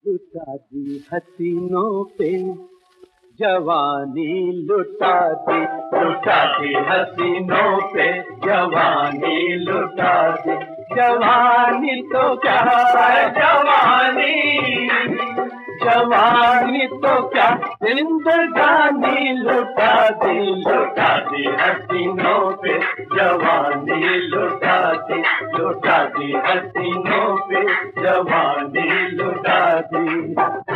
लुटा दी हसीनों पे जवानी, लुटा दी हसीनों पे जवानी, लुटा दी। जवानी तो क्या है जवानी तो क्या जिंदगानी, लुटा दी हसीनों पे जवानी, लुटा दी हसीनों पे जवानी, लुटा दी।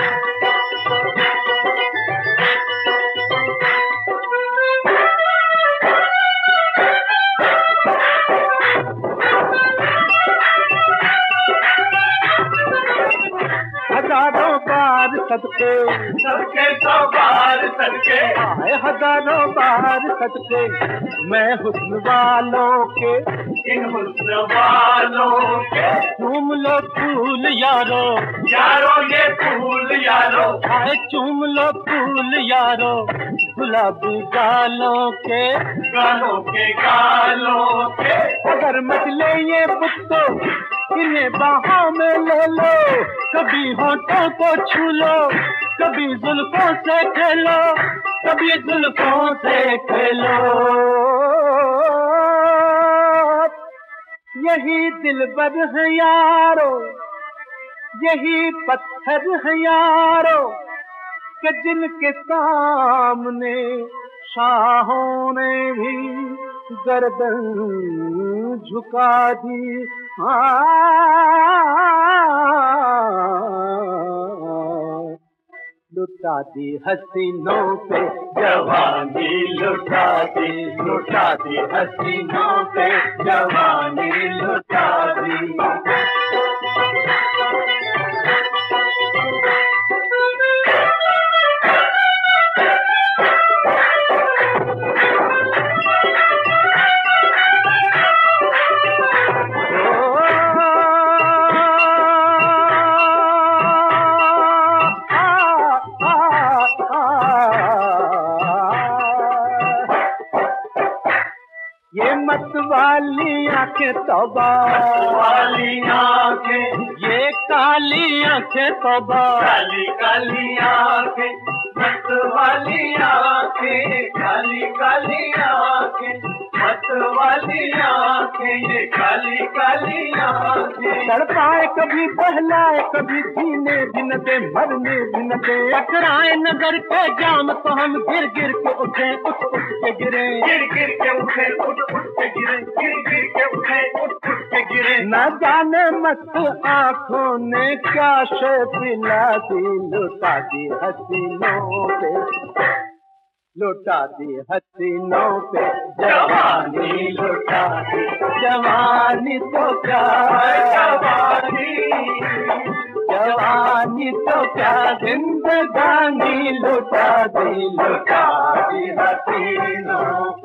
हजारों बार सदके सबके तो बार सदके आए, हजारों बार सदके मैं हुस्न वालों के, इन हुस्न वालों के। चूम लो फूल यारो ये फूल यारो, आए चूम लो फूल यारो गुलाबी गालों के, गालों के। अगर मचले ये बुत्तो इन्हें बाहों में ले लो, कभी होठों को छू लो, कभी जुल्फों से खेलो, कभी जुल्फों से खेलो। यही दिलबर है यारो, यही पत्थर है यारो कि जिनके सामने शाहों ने भी गर्दन झुका दी। लुटा दी हसीनों पे जवानी, लुटा दी हसीनों पे जवानी, लुटा दी। ये मत वाली आंखें तौबा, वाली आंखें, ये काली आंखें तौबा, काली आंखें, मत वाली आंखें, काली आंखें, मत वाली आंखें, ये काली आंखें। तड़पाए कभी बहलाए, कभी जीने भी न दे, मरने भी न दे। टकराए नजर के जाम तो हम गिर गिर के उठे, उठ के गिरे, गिर के उठे, उठ के गिरे, गिर के उठे, उठ के गिरे। न जाने मत आँखों ने क्या शे पिला दी, लुटा दी हसीनों पे, लुटा दी हसीनों पे जवानी, लुटा दी। जवानी तो क्या जवानी तो क्या जिंदगानी, लुटा दी हसीनों